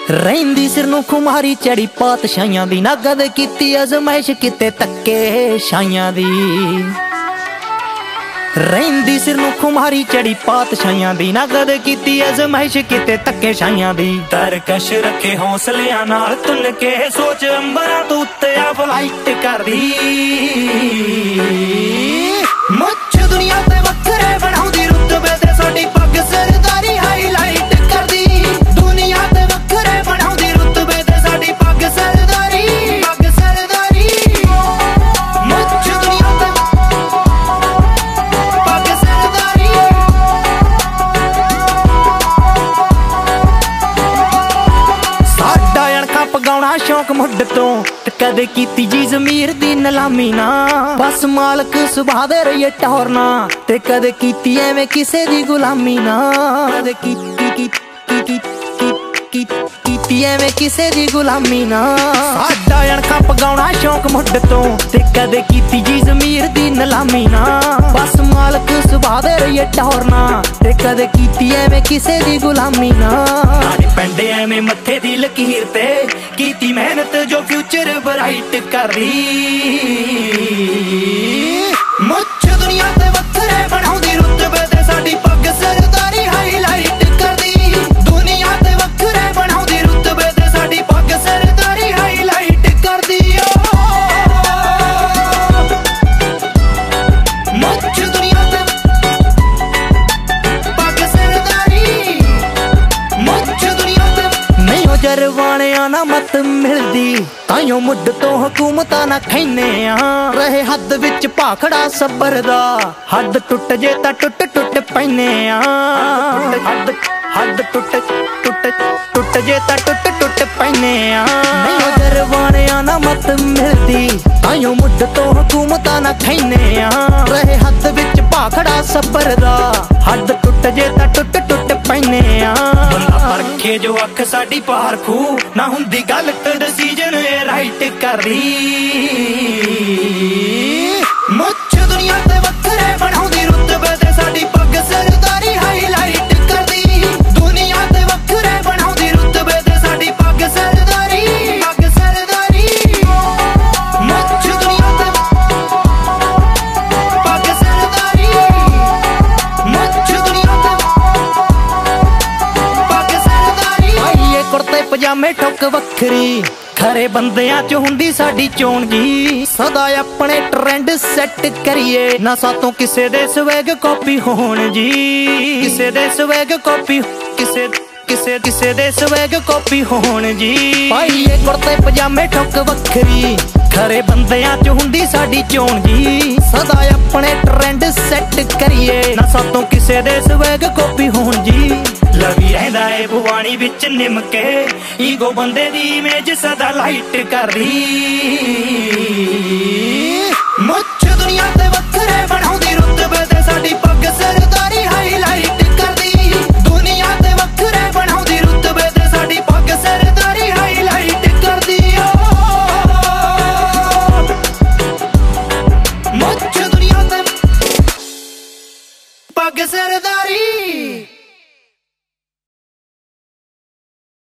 ਰਹਿੰਦੀ ਸਿਰ ਨੂੰ ਖੁਮਾਰੀ ਚੜੀ ਪਾਤਸ਼ਾਹੀਆਂ ਦੀ, ਨਾ ਕਦੇ ਕੀਤੀ ਅਜ਼ਮਾਇਸ਼ ਕਿਤੇ ਧੱਕੇ ਸ਼ਾਈਆਂ ਦੀ। ਰਹਿੰਦੀ ਸਿਰ ਨੂੰ ਖੁਮਾਰੀ ਚੜੀ ਪਾਤਸ਼ਾਹੀਆਂ ਦੀ, ਨਾ ਕਦੇ ਕੀਤੀ ਅਜ਼ਮਾਇਸ਼ ਕਿਤੇ ਧੱਕੇ ਸ਼ਾਈਆਂ ਦੀ। ਤਰਕਸ਼ ਰੱਖੇ ਹੌਸਲਿਆਂ ਨਾਲ ਤੁੰਨ ਕੇ ਸੋਚ ਅੰਬਰਾਂ ਤੋਂ ਉੱਤੇ ਆ ਫਲਾਈਟ ਕਰਦੀ। ਮੁੱਛ ਦੁਨੀਆ ਤੇ ਵੱਖਰੇ ਬਣਾਉਂਦੀ, ਰੁਤਬੇ ਤੇ ਸਾਡੀ ਪੱਗ ਸਰਦਾਰੀ ਹਾਈਲਾਈਟ ਕਰਦੀ। ਦੁਨੀਆ ਤੇ ਵੱਖਰੇ ਬਣਾਉਂਦੀ, ਰੁਤਬੇ ਤੇ ਸਾਡੀ ਪੱਗ ਸਰਦਾਰੀ, ਪੱਗ ਸਰਦਾਰੀ। ਮੁੱਛ ਦੁਨੀਆ ਤੇ ਪੱਗ ਸਰਦਾਰੀ। ਸਾਡਾ ਅਣਖਾਂ ਪਗਾਉਣਾ ਸ਼ੌਕ ਮੁੱਢ ਤੋਂ, ਕਦੇ ਕੀਤੀ ਜੀ ਜ਼ਮੀਰ ਦੀ ਨਿਲਾਮੀ ਨਾ। ਬਸ ਮਾਲਕ ਸੁਭਾਅ ਦੇ ਰਹੀਏ ਟੌਰਨਾ, ਤੇ ਕਦੇ ਕੀਤੀ ਐਵੇਂ ਕਿਸੇ ਦੀ ਗੁਲਾਮੀ ਨਾ। ਕਦੇ ਕੀਤੀ ਐਵੇਂ ਕਿਸੇ ਦੀ ਗੁਲਾਮੀ ਨਾ। ਸਾਡਾ ਅਣਖਾਂ ਪਗਾਉਣਾ ਸ਼ੌਕ ਮੁੱਢ ਤੋਂ, ਤੇ ਕਦੇ ਕੀਤੀ ਜੀ ਜ਼ਮੀਰ ਦੀ ਨਿਲਾਮੀ ਨਾ। ਬਸ ਮਾਲਕ ਸੁਭਾਅ ਦੇ ਰਹੀਏ ਟੌਰਨਾ, ਤੇ ਕਦੇ ਕੀਤੀ ਐਵੇਂ ਕਿਸੇ ਦੀ ਗੁਲਾਮੀ ਨਾ। ਪਿੰਡ ਐਵੇਂ ਮੱਥੇ ਦੀ ਲਕੀਰ ਤੇ ਕੀਤੀ ਮਿਹਨਤ ਜੋ ਫਿਊਚਰ ਬਰਾਈਟ ਕਰਦੀ। ਮੁੱਛ ਦੁਨੀਆ ਤੇ ਵੱਖਰੇ ਬਣਾਉਂਦੀ, ਰੁਤਬੇ ਤੇ ਸਾਡੀ ਪੱਗ ਸਰਦਾਰੀ ਹਾਈਲਾਈਟ ਕਰਦੀ। ਦੁਨੀਆ ਤੇ ਵੱਖਰੇ ਬਣਾਉਂਦੀ, ਰੁਤਬੇ ਤੇ ਸਾਡੀ ਪੱਗ ਸਰਦਾਰੀ ਹਾਈਲਾਈਟ ਕਰਦੀ। ਮੁੱਛ ਦੁਨੀਆ ਤੇ ਪੱਗ ਸਰਦਾਰੀ। ਮੁੱਛ ਦੁਨੀਆ ਤੇ ਨਹੀਂ ਹੋ ਜਰਵਾਣਿਆਂ ਨਾ ਮਤ ਮਿਲਦੀ, ਤਾਈਓ ਮੁੱਢ ਤੋਂ ਹਕੂਮਤਾਂ ਨਾ ਖੈਨੇ ਆ। ਰਹੇ ਹੱਦ ਵਿੱਚ ਭਾਖੜਾ ਸਬਰ ਦਾ, ਹੱਦ ਟੁੱਟ ਜੇ ਤਾਂ ਟੁੱਟ ਟੁੱਟ ਪੈਨੇ ਆ। ਹੱਦ ਟੁੱਟ ਜੇ ਤਾਂ ਟੁੱਟ ਟੁੱਟ ਪੈਨੇ ਆ। ਨਹੀਂ ਜਰਵਾਣਿਆਂ ਨਾ ਮਤ ਮਿਲਦੀ, ਤਾਈਓ ਮੁੱਢ ਤੋਂ ਹਕੂਮਤਾਂ ਨਾ ਖੈਨੇ ਆ। ਰਹੇ ਹੱਦ ਵਿੱਚ ਭਾਖੜਾ ਸਬਰ ਦਾ, ਹੱਦ ਟੁੱਟ ਜੇ ਤਾਂ ਟੁੱਟ ਟੁੱਟ ਪੈਨੇ ਆ। ਬੰਦਾ ਪਰਖੇ ਜੋ ਅੱਖ ਸਾਡੀ ਪਾਰਖੂ, ਨਾ ਹੁੰਦੀ ਗਲਤ ਡਿਸੀਜਨ ਇਹ ਰਾਈਟ ਕਰਦੀ। ਮੁੱਛ ਦੁਨੀਆ ਤੇ ਵੱਖਰੇ ਬਣਾਉਂਦੀ, ਰੁਤਬੇ ਤੇ ਸਾਡੀ ਪੱਗ ਸਰਦਾਰੀ ਹਾਈਲਾਈਟ ਕਰਦੀ। ਦੁਨੀਆ ਤੇ ਵੱਖਰੇ ਬਣਾਉਂਦੀ, ਰੁਤਬੇ ਤੇ ਸਾਡੀ ਪੱਗ ਸਰਦਾਰੀ, ਪੱਗ ਸਰਦਾਰੀ। ਮੁੱਛ ਦੁਨੀਆ ਤੇ ਪੱਗ ਸਰਦਾਰੀ। ਮੁੱਛ ਦੁਨੀਆ ਤੇ ਪੱਗ ਸਰਦਾਰੀ। ਆਈਏ ਕੁੜਤੇ ਪਜਾਮੇ ਠੁੱਕ ਵੱਖਰੀ, ਖਰੇ ਬੰਦਿਆਂ ਚ ਹੁੰਦੀ ਸਾਡੀ ਚੋਣ ਜੀ। ਸਦਾ ਆਪਣੇ ਟ੍ਰੈਂਡ ਸੈੱਟ ਕਰੀਏ, ਨਾ ਸਾਤੋਂ ਕਿਸੇ ਦੇ ਸਵੈਗ ਕਾਪੀ ਹੋਣ ਜੀ। ਕਿਸੇ ਦੇ ਸਵੈਗ ਕਾਪੀ, ਕਿਸੇ ਦੇ ਸਵੈਗ ਕਾਪੀ ਹੋਣ ਜੀ। ਪਾਈਏ ਕੁੜਤੇ ਪਜਾਮੇ ਠੁੱਕ ਵੱਖਰੀ, ਖਰੇ ਬੰਦਿਆਂ ਚ ਹੁੰਦੀ ਸਾਡੀ ਚੋਣ ਜੀ। ਸਦਾ ਆਪਣੇ ਟ੍ਰੈਂਡ ਸੈੱਟ ਕਰੀਏ, ਨਾ ਸਾਤੋਂ ਕਿਸੇ ਦੇ ਸਵੈਗ ਕਾਪੀ ਹੋਣ ਜੀ। ਲਵੀ ਰਹਿੰਦਾ ਏ ਭਵਾਨੀ ਵਿੱਚ ਨਿਮ ਕੇ, ਈਗੋ ਬੰਦੇ ਦੀ ਇਮੇਜ ਸਦਾ ਲਾਈਟ ਕਰਦੀ।